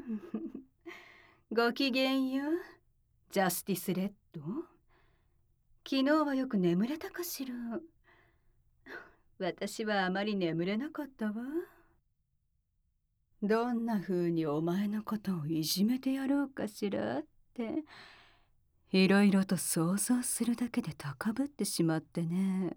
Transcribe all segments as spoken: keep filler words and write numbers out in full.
ごきげんよう、ジャスティスレッド。昨日はよく眠れたかしら。私はあまり眠れなかったわ。どんな風にお前のことをいじめてやろうかしらって、いろいろと想像するだけで高ぶってしまってね。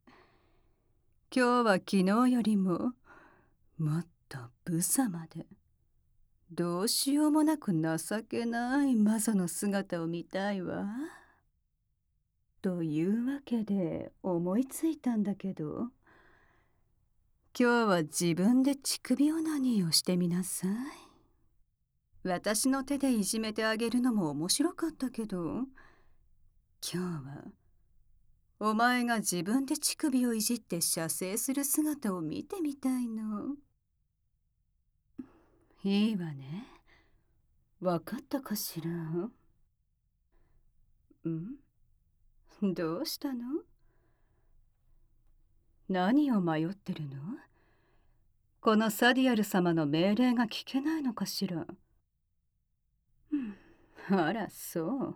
今日は昨日よりももっと無様で、どうしようもなく情けない魔女の姿を見たいわ。というわけで思いついたんだけど、今日は自分で乳首オナニーをしてみなさい。私の手でいじめてあげるのも面白かったけど、今日はお前が自分で乳首をいじって射精する姿を見てみたいの。いいわね。わかったかしら。ん？どうしたの？何を迷ってるの？このサディアル様の命令が聞けないのかしら。うん、あらそう。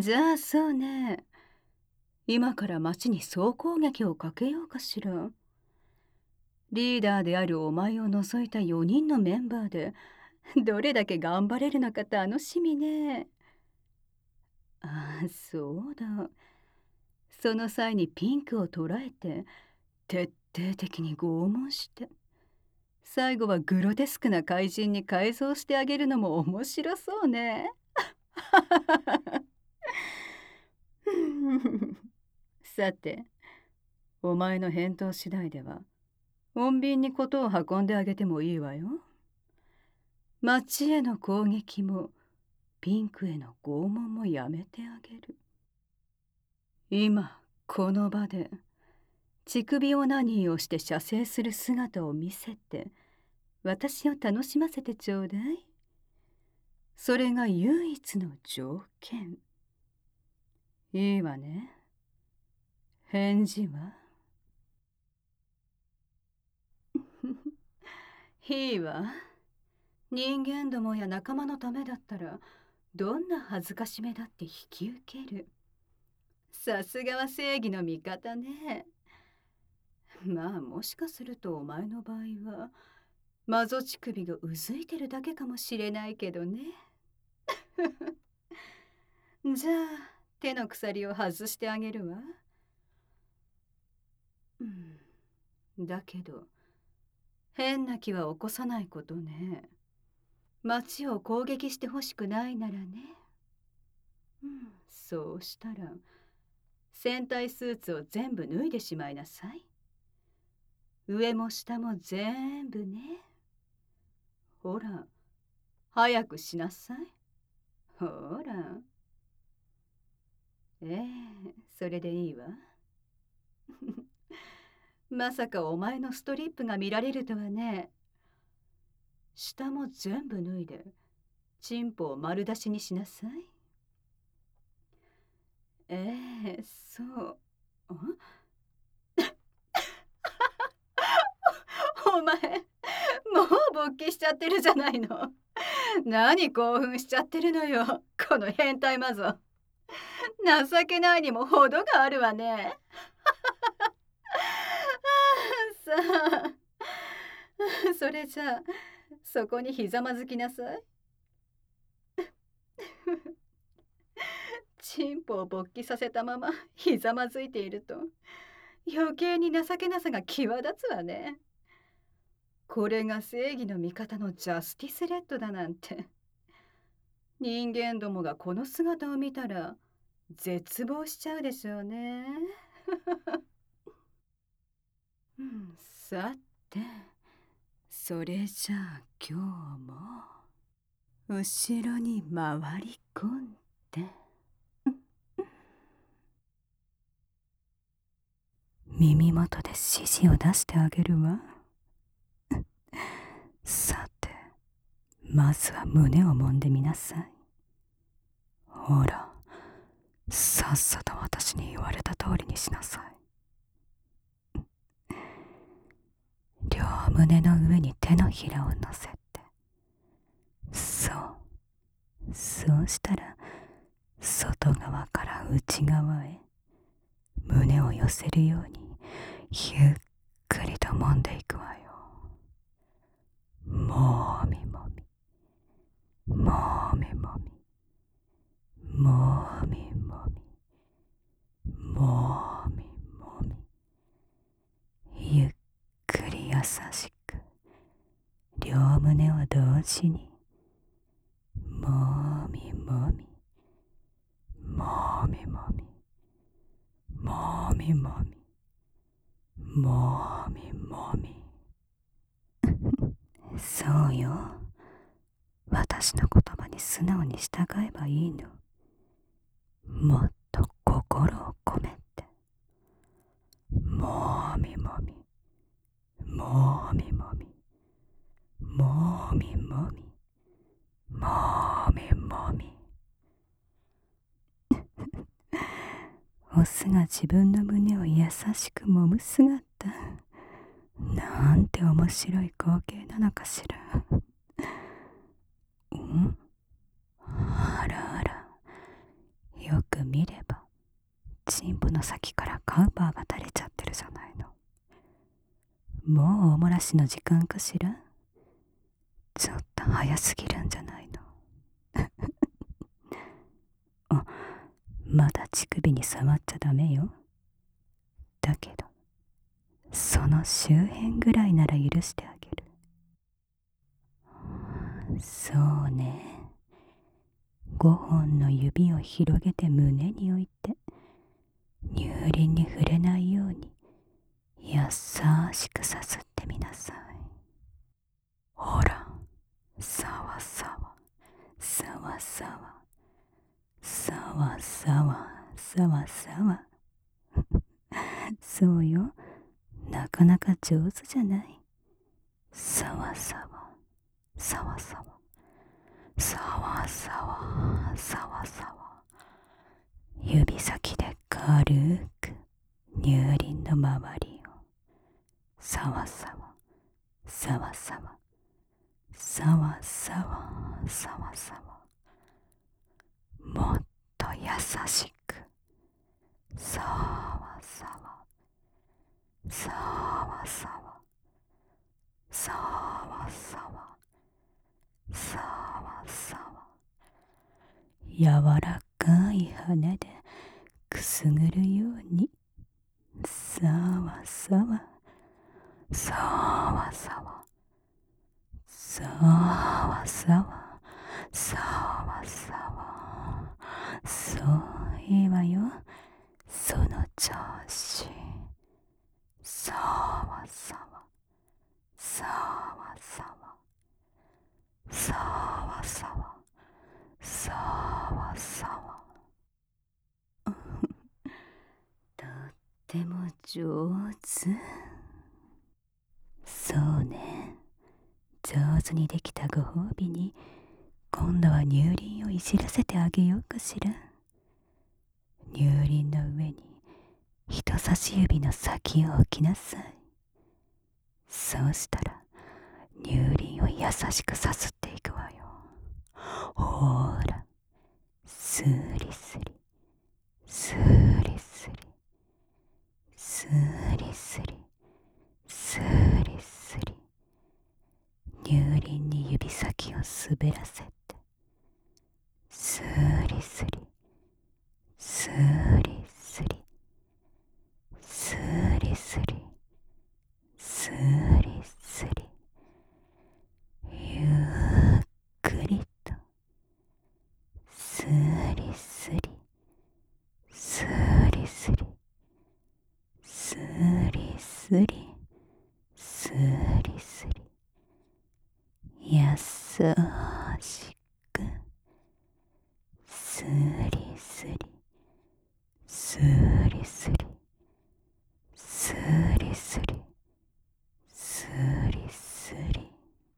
じゃあそうね。今から町に総攻撃をかけようかしら。リーダーであるお前を除いたよにんのメンバーでどれだけ頑張れるのか楽しみね。ああ、そうだ。その際にピンクを捉えて徹底的に拷問して、最後はグロテスクな怪人に改造してあげるのも面白そうね。さて、お前の返答次第では穏便に事を運んであげてもいいわよ。町への攻撃もピンクへの拷問もやめてあげる。今この場で乳首オナニーをして射精する姿を見せて私を楽しませてちょうだい。それが唯一の条件。いいわね。返事は？いいわ。人間どもや仲間のためだったらどんな恥ずかしめだって引き受ける。さすがは正義の味方ね。まあもしかするとお前の場合は魔女乳首がうずいてるだけかもしれないけどね。じゃあ手の鎖を外してあげるわ。うん、だけど変な気は起こさないことね。町を攻撃してほしくないならね。うん、そうしたら戦隊スーツを全部脱いでしまいなさい。上も下も全部ね。ほら、早くしなさい。ほら。ええ、それでいいわ。まさかお前のストリップが見られるとはね。下も全部脱いでチンポを丸出しにしなさい。ええ、そう。お前もう勃起しちゃってるじゃないの。何興奮しちゃってるのよ、この変態魔女。情けないにも程があるわね。さあ、それじゃあそこにひざまずきなさい。チンポを勃起させたままひざまずいていると余計に情けなさが際立つわね。これが正義の味方のジャスティスレッドだなんて。人間どもがこの姿を見たら絶望しちゃうでしょうね。うん、さて、それじゃあ今日も後ろに回り込んで耳元で指示を出してあげるわ。さて、まずは胸を揉んでみなさい。ほら、さっさと私に言われた通りにしなさい。両胸の上に手のひらを乗せてそうしたら外側から内側へ胸を寄せるようにゆっくりと揉んでいくわよ。もみもみもみもみもみもみもみもみ、ゆっくり優しく両胸を同時にもみもみもみもみもみもみもみもみそうよ、私の言葉に素直に従えばいいの。もっと心を込めてもみもみもみもみもみもみもみもみオスが自分の胸を優しく揉む姿、なんて面白い光景なのかしら。ん？あらあら、よく見ればチンポの先からカウパーが垂れちゃってるじゃないの。もうおもらしの時間かしら。ちょっと早すぎるんじゃないの。あ、まだ乳首に触っちゃダメよ。だけどその周辺ぐらいなら許してあげる。そうね、ごほんの指を広げて胸に置いて乳輪に触れないように優しくさすってみなさい。ほら、さわさわさわさわさわさわさわさわそうよ、なかなか上手じゃない。さわさわさわさわさわさわさわさわ、指先で軽く乳輪の周りをさわさわさわさわさわさわさわさわ、もっと優しくさわさわさわさわさわさわさわさわ、柔らかい羽でくすぐるようにさわさわさわさわさわさわさわさわ、そういいわよ、その調子。さわさわさわさわさわさわさわさわとっても上手。そうね、上手にできたご褒美に今度は乳輪をいじらせてあげようかしら。乳輪の上に人差し指の先を置きなさい。そうしたら乳輪を優しくさすっていくわよ。ほーら、スリスリスリスリスリスリスリスリ、乳輪に指先を滑らせてスリスリスリスリスリスリスリスリ、ゆっくりとスリスリスリスリスリスリスリスリ、優しくスリスリスリスリスリスリスリスリ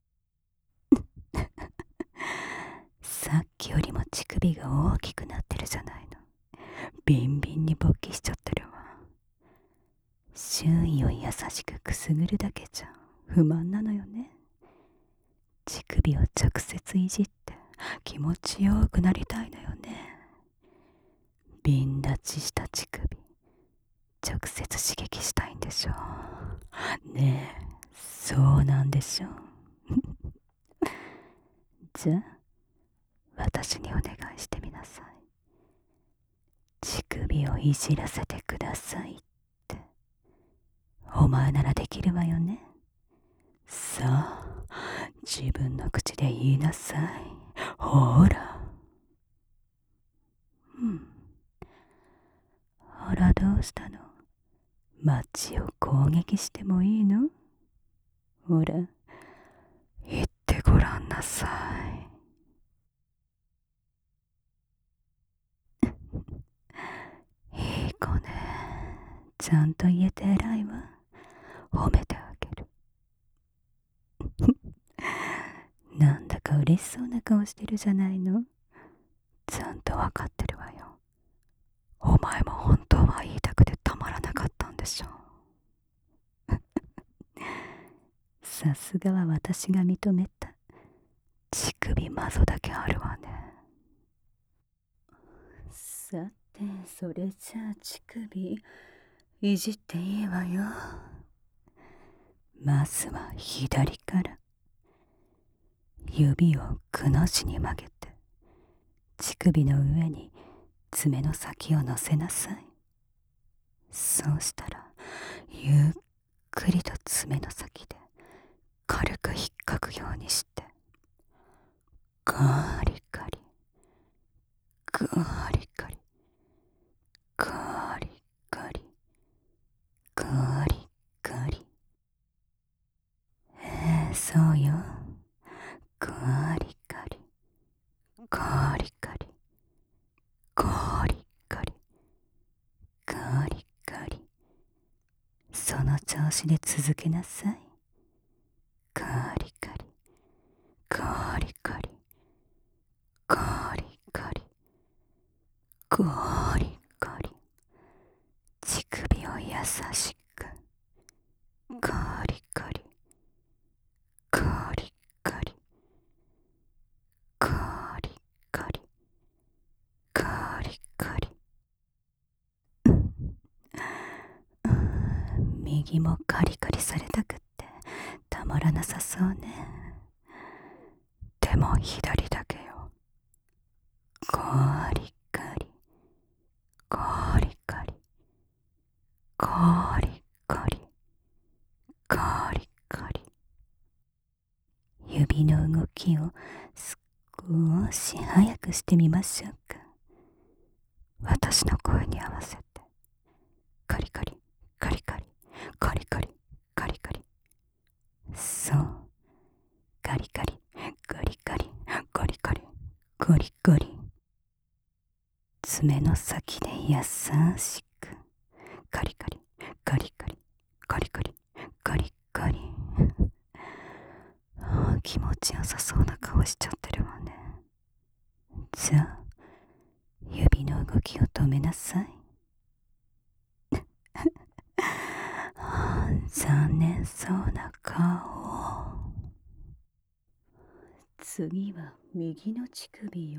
さっきよりも乳首が大きくなってるじゃないの。ビンビンに勃起しちゃってるわ。周囲を優しくくすぐるだけじゃ不満なのよね。乳首を直接いじって気持ちよくなりたいのよね。瓶立ちした乳首、直接刺激したいんでしょう。ねえ、そうなんでしょう。じゃあ、私にお願いしてみなさい。乳首をいじらせてくださいって。お前ならできるわよね。さあ、自分の口で言いなさい。ほら。うん。ほら、どうしたの？街を攻撃してもいいの？ほら、言ってごらんなさい。いい子ね。ちゃんと言えて偉いわ。褒めてあげる。なんだか嬉しそうな顔してるじゃないの。ちゃんとわかってるわよ。お前も本当は言いたくてたまらなかったんでしょう。さすがは私が認めた。乳首マゾだけあるわね。さて、それじゃあ乳首いじっていいわよ。まずは左から。指をくの字に曲げて、乳首の上に爪の先を乗せなさい。そうしたら、ゆっくりと爪の先で軽く引っかくようにして、ガリガリ、ガリガリ、ガリガリ、ガリガリ。ええ、そうよ。ガリガリ、ガリガリ、ガリガリ、ガリガリ。その調子で続けなさい。ガリガリ、ガリガリ、ガリガリ、ガリガリ。乳首を優しく。ガリガリ、ガリガリ、ガリガリ、ガリガリ。右もカリカリされたくってたまらなさそうね。でも左だけよ。ガリガリ、ガリガリ、ガリガリ、ガリガリ。指の動きを少し早くしてみましょうか。私の声に合わせて。カリカリ、カリカリ、カリカリ、カリカリ。そう。カリカリ、カリカリ、カリカリ、カリカリ。爪の先で優しく。カリカリ、カリカリ、カリカリ、カリカリ。ああ、気持ちよさそうな顔しちゃってるわね。じゃあ、指の動きを止めなさい。残念そうな顔。次は右の乳首よ。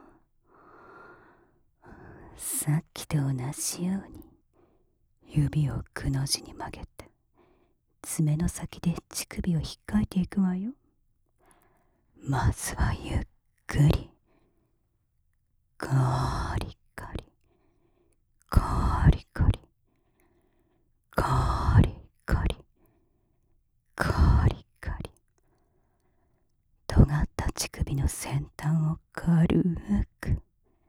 さっきと同じように指をくの字に曲げて、爪の先で乳首を引っかいていくわよ。まずはゆっくり。ガリガリ、ガリガリ、ガリガリ、ガリガリ。尖った乳首の先端を軽く。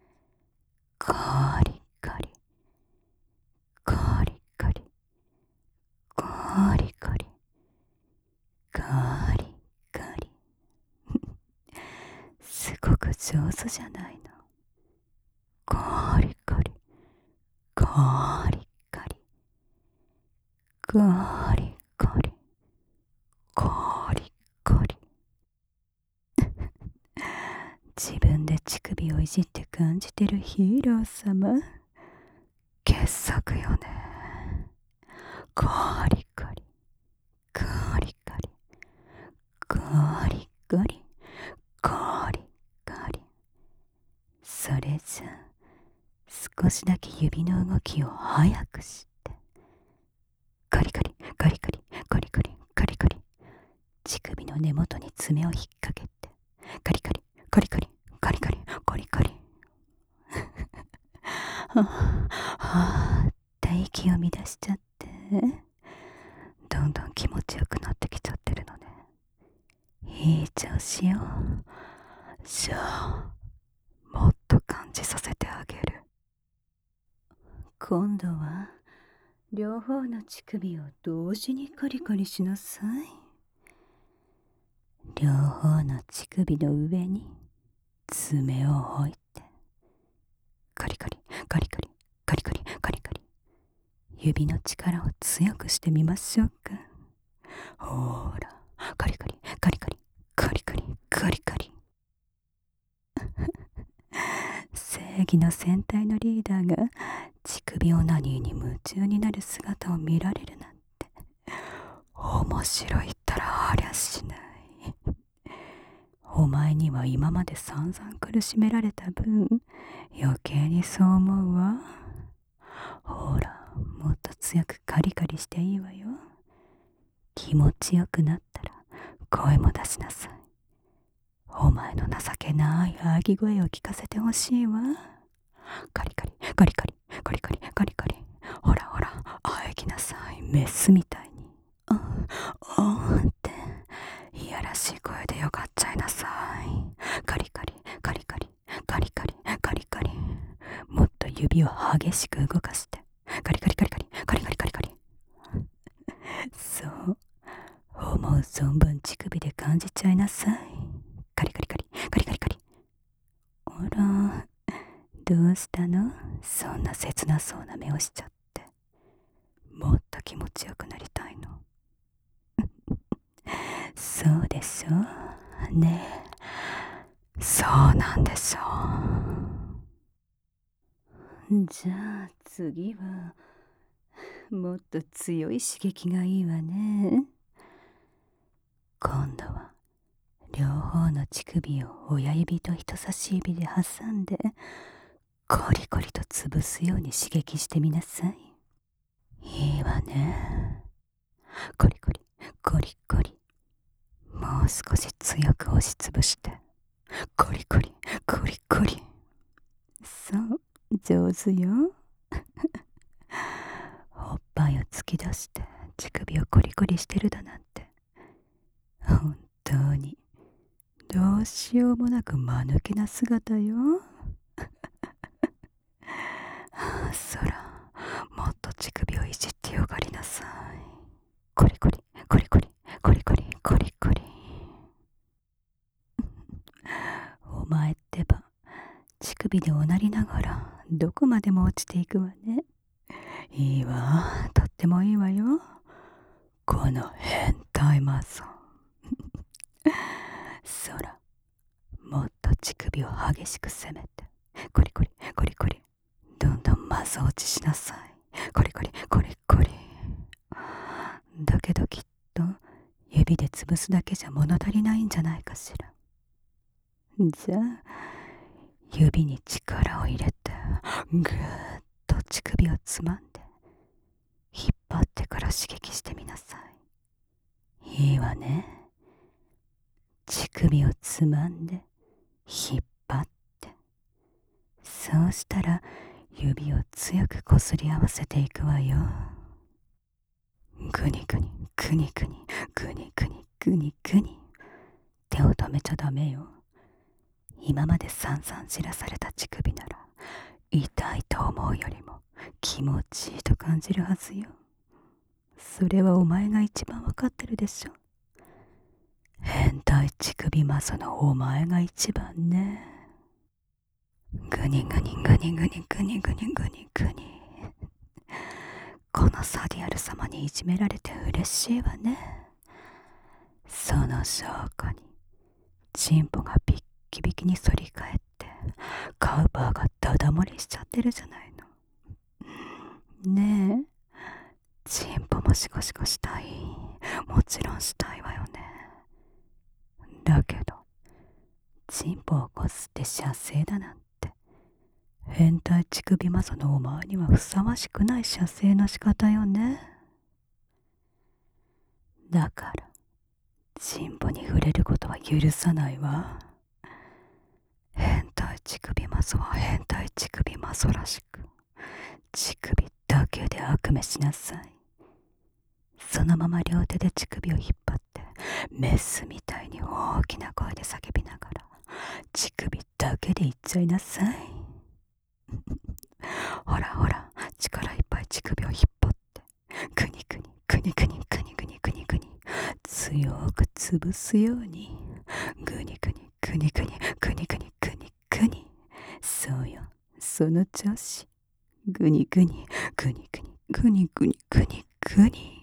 ガリガリ、ガリガリ、ガリガリ、ガリガリ。すごく上手じゃないの。ガリガリ、ガリガリ、ガリガリ、ガリガリ。自分で乳首をいじって感じてるヒーロー様。傑作よね。ガリガリ、ガリガリ、ガリガリ、ガリガしだけ指の動きを速くして、カリカリカリカリカリカリカリカリ、乳首の根元に爪を引っ掛けて、カリカリカリカリカリカリカリカリはあって息を乱しちゃって、どんどん気持ちよくなってきちゃってるのね。いい調子よ。じゃあもっと感じさせてあげる。今度は両方の乳首を同時にカリカリしなさい。両方の乳首の上に爪を置いて、カリカリカリカリカリカリカリカリ、指の力を強くしてみましょうか。ほーら、カリカリカリカリカリカリカリカリ正義の戦隊のリーダーが乳首オナニーに夢中になる姿を見られるなんて面白いったらありゃしない。お前には今まで散々苦しめられた分、余計にそう思うわ。ほら、もっと強くカリカリしていいわよ。気持ちよくなったら声も出しなさい。お前の情けないあぎ声を聞かせてほしいわ。カリカリカリカリカリカリカリカリ、ほらほら、あえぎなさい、メスみたいに。ああっていやらしい声でよかっちゃいなさい。カリカリカリカリカリカリカリカリ、もっと指を激しく動かして、カリカリカリカリカリカリカリカリ。そう、思う存分乳首で感じちゃいなさい。カリカリカリカリカリカリ。あら、どうしたの？そんな切なそうな目をしちゃって。もっと気持ちよくなりたいの？そうでしょねえ、そうなんでしょう。じゃあ次はもっと強い刺激がいいわね。今度は両方の乳首を親指と人差し指で挟んで、コリコリと潰すように刺激してみなさい。いいわね。コリコリコリコリ、もう少し強く押しつぶして、コリコリコリコリ。そう、上手よ。おっぱいを突き出して乳首をコリコリしてるだなんて、本当にどうしようもなく間抜けな姿よ。そら、もっと乳首をいじってよがりなさい。コリコリコリコリコリコリコリコリ。お前ってば、乳首でおなりながらどこまでも落ちていくわね。いいわ、とってもいいわよ、この変態マゾン。そら、もっと乳首を激しく攻めて、コリコリコリコリ、どんどんマゾ落ちしなさい。コリコリコリコリ。だけどきっと指で潰すだけじゃ物足りないんじゃないかしら。じゃあ指に力を入れてぐーっと乳首をつまんで引っ張ってから刺激してみなさい。いいわね。乳首をつまんで引っ張って、そうしたら指を強くこすり合わせていくわよ。グニグニグニグニグニグニグニグニ。手を止めちゃダメよ。今まで散々知らされた乳首なら痛いと思うよりも気持ちいいと感じるはずよ。それはお前が一番わかってるでしょ。変態乳首マゾのお前が一番ね。グニグニグニグニグニグニグニグニ。このサディアル様にいじめられて嬉しいわね。その証拠にチンポがビッキビキに反り返ってカウパーがダダ漏れしちゃってるじゃないの。ねえ、チンポもシコシコしたい。もちろんしたいわよね。だけどチンポをこすって射精だなんて変態乳首マゾのお前にはふさわしくない射精の仕方よね。だからチンポに触れることは許さないわ。変態乳首マゾは変態乳首マゾらしく、乳首だけで悪夢しなさい。そのまま両手で乳首を引っ張ってメスみたいに大きな声で叫びながら乳首だけで言っちゃいなさい。ほらほら、力いっぱい乳首を引っ張ってグニグニグニグニグニグニグニグニ強く潰すようにグニグニグニグニグニグニグニグニ。そうよ、その調子。グニグニグニグニグニグニグニグニ。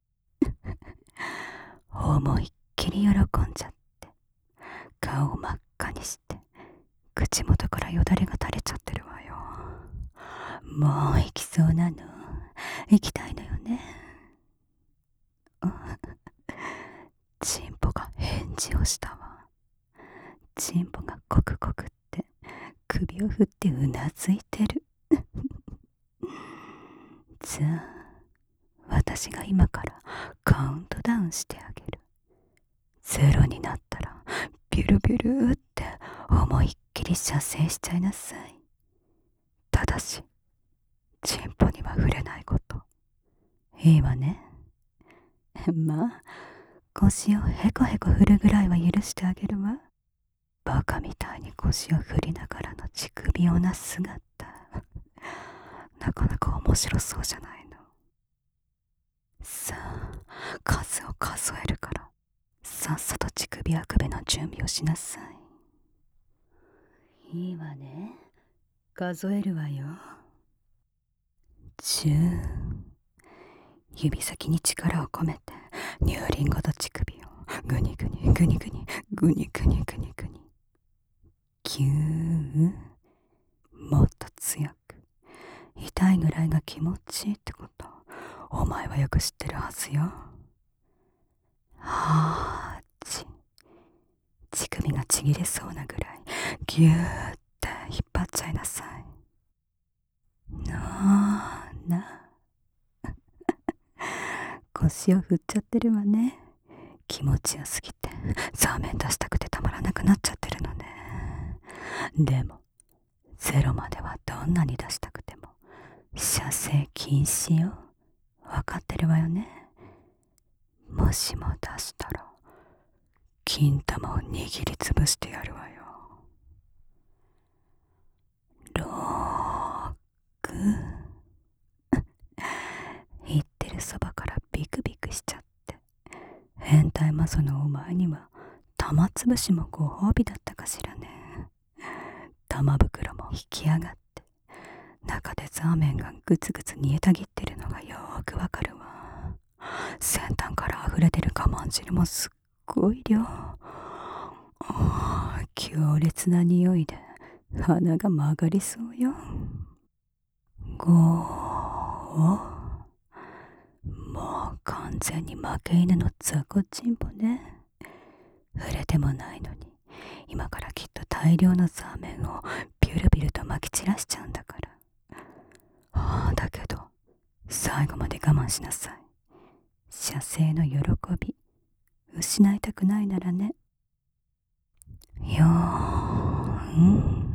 思いっきり喜んじゃって顔を真っ赤にして口元からよだれが垂れちゃってるわよ。もう行きそうなの？行きたいのよね。チンポが返事をしたわ。チンポがコクコクって首を振ってうなずいてる。じゃあ私が今からカウントダウンしてあげる。ゼロになったらビュルビュルって思いっきり射精しちゃいなさい。ただしチンポには触れないこと。いいわね。まあ腰をヘコヘコ振るぐらいは許してあげるわ。バカみたいに腰を振りながらの乳首をな姿なかなか面白そうじゃないの。さあ数を数えるからさっさと乳首あくびの準備をしなさい。いいわね、数えるわよ。じゅう。指先に力を込めて乳輪ごと乳首をグニグニグニグニグニグニグニグニ。きゅう。もっと強く、痛いぐらいが気持ちいいってことお前はよく知ってるはずよ。はち。乳首がちぎれそうなぐらいギューって引っ張っちゃいなさい。なあな腰を振っちゃってるわね。気持ちよすぎてサーメン出したくてたまらなくなっちゃってるのね。でもゼロまではどんなに出したくても射精禁止よ。わかってるわよね。もしも出したら金玉を握りつぶしてやるわよ。ろく。言ってるそばからビクビクしちゃって変態マゾのお前には玉つぶしもご褒美だったかしらね。玉袋も引き上がって中でザーメンがグツグツ煮えたぎってるのがよーくわかるわ。先端から溢れてる我慢汁もすっごい量。強烈な匂いで鼻が曲がりそうよ。ご。もう完全に負け犬の雑魚チンポね。触れてもないのに今からきっと大量のザーメンをビュルビュルと撒き散らしちゃうんだから。ああだけど最後まで我慢しなさい。射精の喜び失いたくないならね。よーん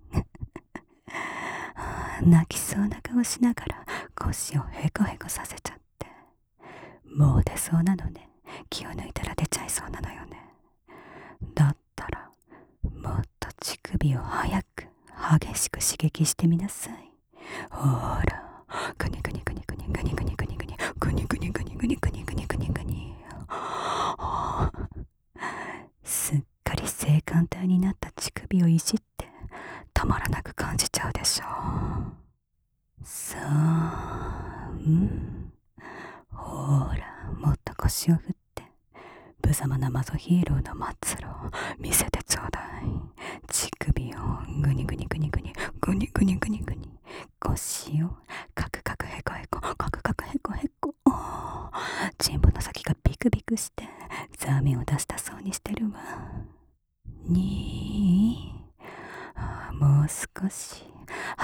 泣きそうな顔しながら腰をヘコヘコさせちゃってもう出そうなのね。気を抜いたら出ちゃいそうなのよね。だったらもっと乳首を早く激しく刺激してみなさい。ほらグニグニグニグニグニグニグニグニグニグニグニグニグニグニグニグニ。すっかり性感帯になった乳首をいじってたまらなく感じちゃうでしょう。さあ、うん、ほらもっと腰を振って無様なマゾヒーローの末路を見せてちょうだい。乳首をグニグニグニグニグニグニグニグニ、腰をカクカクヘコヘコカクカクヘコヘコ。チンポの先がビクビクしてザーメンを出したそうにしてるわ。にーもう少し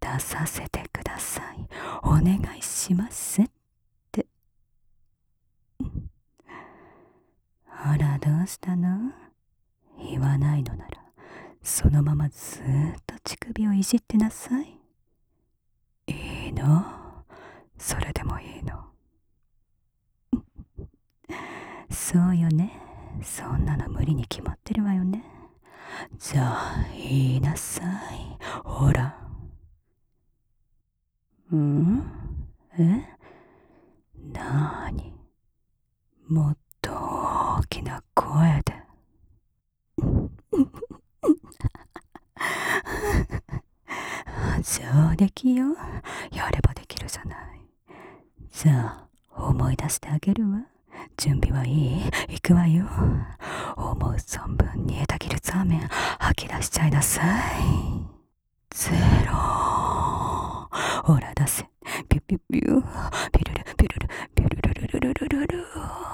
出させてください。お願いしますって。ほら、どうしたの？言わないのなら、そのままずーっと乳首をいじってなさい。いいの？それでもいいの？そうよね。そんなの無理に決まってるわよね。じゃあ、言いなさい。ほら。ん？え？なーに？もっと大きな声で。上出来よ。やればできるじゃない。じゃあ、思い出してあげるわ。準備はいい？行くわよ。思う存分煮えたぎるザーメン吐き出しちゃいなさい。ゼロ。ほら出せ。ピュピュピュ。ピルルピルルピルルルルルルルル。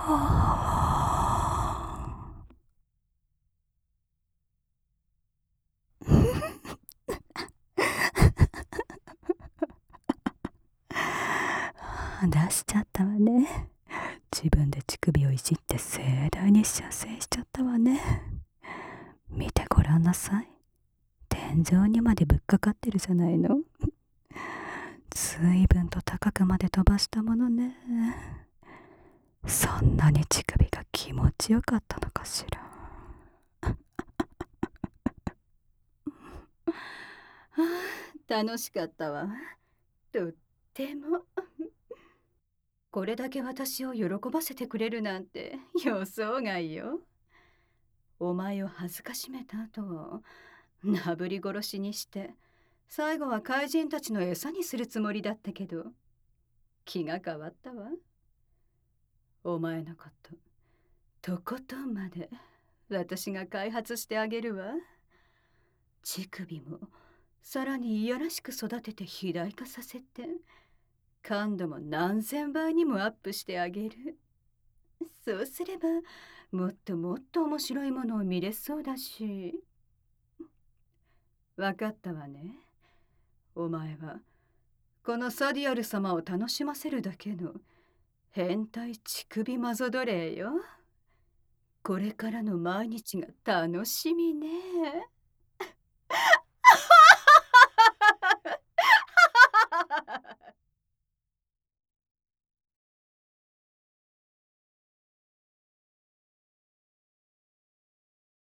出しちゃったわね。自分で乳首をいじって盛大に射精しちゃったわね。見てごらんなさい。天井にまでぶっかかってるじゃないの。随分と高くまで飛ばしたものね。そんなに乳首が気持ちよかったのかしら。はあ、楽しかったわ。とっても。これだけ私を喜ばせてくれるなんて予想外よ。お前を恥ずかしめた後、なぶり殺しにして最後は怪人たちの餌にするつもりだったけど、気が変わったわ。お前のこととことんまで私が開発してあげるわ。乳首もさらにいやらしく育てて肥大化させて、感度も何千倍にもアップしてあげる。そうすればもっともっと面白いものを見れそうだし。わかったわね。お前はこのサディアル様を楽しませるだけの変態乳首マゾ奴隷よ。これからの毎日が楽しみね。